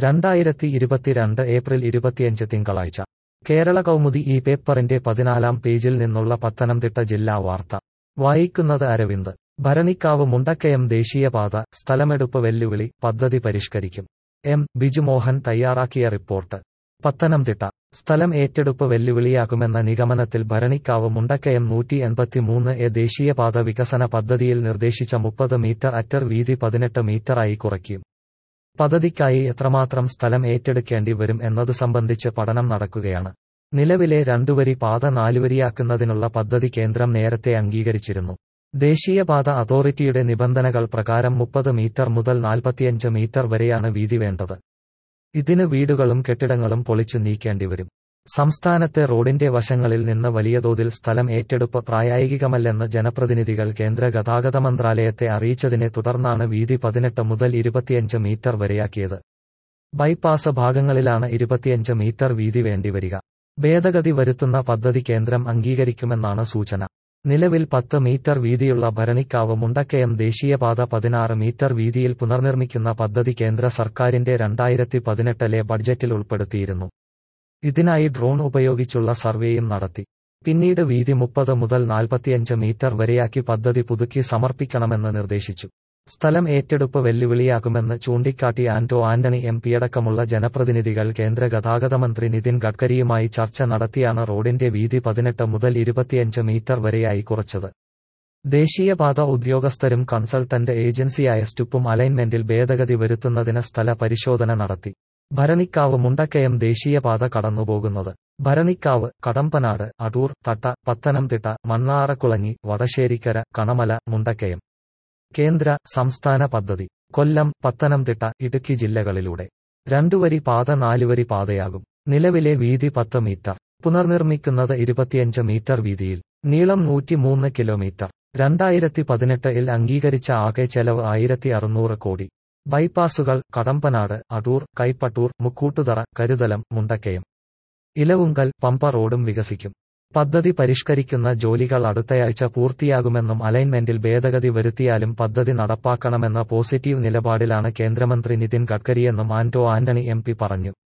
2022 April 25 തിങ്കളാഴ്ച കേരള കൗമുദി ഈ പേപ്പറിന്റെ 14-ാം പേജിൽ നിന്നുള്ള പത്തനംതിട്ട ജില്ലാ വാർത്ത വായിക്കുന്നത് അരവിന്ദ്. ഭരണിക്കാവ് മുണ്ടക്കയം ദേശീയപാത സ്ഥലമെടുപ്പ് വെല്ലുവിളി, പദ്ധതി പരിഷ്കരിക്കും. എം. ബിജുമോഹൻ തയ്യാറാക്കിയ റിപ്പോർട്ട്. പത്തനംതിട്ട സ്ഥലം ഏറ്റെടുപ്പ് വെല്ലുവിളിയാകുമെന്ന നിഗമനത്തിൽ ഭരണിക്കാവ് മുണ്ടക്കയം 183 ദേശീയപാത വികസന പദ്ധതിയിൽ നിർദ്ദേശിച്ച 30 മീറ്റർ അറ്റർ വീതി 18 മീറ്ററായി കുറയ്ക്കും. പദ്ധതിക്കായി എത്രമാത്രം സ്ഥലം ഏറ്റെടുക്കേണ്ടി വരും എന്നതു സംബന്ധിച്ച് പഠനം നടക്കുകയാണ്. നിലവിലെ 2 വരി പാത 4 വരിയാക്കുന്നതിനുള്ള പദ്ധതി കേന്ദ്രം നേരത്തെ അംഗീകരിച്ചിരുന്നു. ദേശീയപാത അതോറിറ്റിയുടെ നിബന്ധനകൾ പ്രകാരം 30 മീറ്റർ മുതൽ 45 മീറ്റർ വരെയാണ് വീതി വേണ്ടത്. ഇതിന് വീടുകളും കെട്ടിടങ്ങളും പൊളിച്ചു നീക്കേണ്ടിവരും. സംസ്ഥാനത്തെ റോഡിന്റെ വശങ്ങളിൽ നിന്ന് വലിയതോതിൽ സ്ഥലം ഏറ്റെടുപ്പ് പ്രായോഗികമല്ലെന്ന് ജനപ്രതിനിധികൾ കേന്ദ്ര ഗതാഗത മന്ത്രാലയത്തെ അറിയിച്ചതിനെ തുടർന്നാണ് വീതി 18 മുതൽ 25 മീറ്റർ വരെയാക്കിയത്. ബൈപ്പാസ് ഭാഗങ്ങളിലാണ് 25 മീറ്റർ വീതി വേണ്ടിവരിക. ഭേദഗതി വരുത്തുന്ന പദ്ധതി കേന്ദ്രം അംഗീകരിക്കുമെന്നാണ് സൂചന. നിലവിൽ 10 മീറ്റർ വീതിയുള്ള ഭരണിക്കാവ് മുണ്ടക്കയം ദേശീയപാത 16 മീറ്റർ വീതിയിൽ പുനർനിർമ്മിക്കുന്ന പദ്ധതി കേന്ദ്ര സർക്കാരിന്റെ 2018 ബഡ്ജറ്റിൽ ഉൾപ്പെടുത്തിയിരുന്നു. ഇതിനായി ഡ്രോൺ ഉപയോഗിച്ചുള്ള സർവേയും നടത്തി. പിന്നീട് വീതി 30 മുതൽ 45 മീറ്റർ വരെയാക്കി പദ്ധതി പുതുക്കി സമർപ്പിക്കണമെന്ന് നിർദ്ദേശിച്ചു. സ്ഥലം ഏറ്റെടുപ്പ് വെല്ലുവിളിയാകുമെന്ന് ചൂണ്ടിക്കാട്ടി ആന്റണി എം.പിയടക്കമുള്ള ജനപ്രതിനിധികൾ കേന്ദ്ര ഗതാഗത മന്ത്രി നിതിൻ ഗഡ്കരിയുമായി ചർച്ച നടത്തിയാണ് റോഡിന്റെ വീതി 18 മുതൽ 25 മീറ്റർ വരെയായി കുറച്ചത്. ദേശീയപാത ഉദ്യോഗസ്ഥരും കൺസൾട്ടന്റ് ഏജൻസിയായ സ്റ്റുപ്പും അലൈൻമെന്റിൽ ഭേദഗതി വരുത്തുന്നതിന് സ്ഥല പരിശോധന നടത്തി. ഭരണിക്കാവ് മുണ്ടക്കയം ദേശീയപാത കടന്നുപോകുന്നത് ഭരണിക്കാവ്, കടമ്പനാട്, അടൂർ, തട്ട, പത്തനംതിട്ട, മണ്ണാറക്കുളഞ്ഞി, വടശ്ശേരിക്കര, കണമല, മുണ്ടക്കയം. കേന്ദ്ര സംസ്ഥാന പദ്ധതി. കൊല്ലം, പത്തനംതിട്ട, ഇടുക്കി ജില്ലകളിലൂടെ 2 വരി പാത 4 വരി പാതയാകും. നിലവിലെ വീതി 10 മീറ്റർ. പുനർനിർമ്മിക്കുന്നത് 25 മീറ്റർ വീതിയിൽ. നീളം 103 കിലോമീറ്റർ. 2018 അംഗീകരിച്ച ആകെ ചെലവ് 1600 കോടി. ബൈപ്പാസുകൾ കടമ്പനാട്, അടൂർ, കൈപ്പട്ടൂർ, മുക്കൂട്ടുതറ, കരുതലം, മുണ്ടക്കയം. ഇലവുങ്കൽ, പമ്പ റോഡും വികസിക്കും. പദ്ധതി പരിഷ്കരിക്കുന്ന ജോലികൾ അടുത്തയാഴ്ച പൂർത്തിയാകുമെന്നും അലൈൻമെന്റിൽ ഭേദഗതി വരുത്തിയാലും പദ്ധതി നടപ്പാക്കണമെന്ന പോസിറ്റീവ് നിലപാടിലാണ് കേന്ദ്രമന്ത്രി നിതിൻ ഗഡ്കരിയെന്നും ആന്റണി എം.പി പറഞ്ഞു.